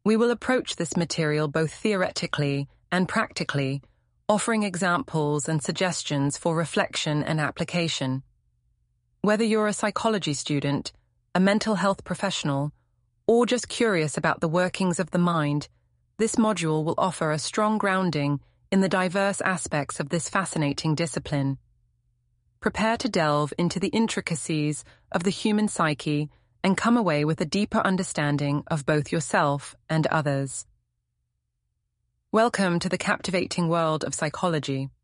We will approach this material both theoretically and practically, offering examples and suggestions for reflection and application. Whether you're a psychology student, a mental health professional, or just curious about the workings of the mind, this module will offer a strong grounding in the diverse aspects of this fascinating discipline. Prepare to delve into the intricacies of the human psyche and come away with a deeper understanding of both yourself and others. Welcome to the captivating world of psychology.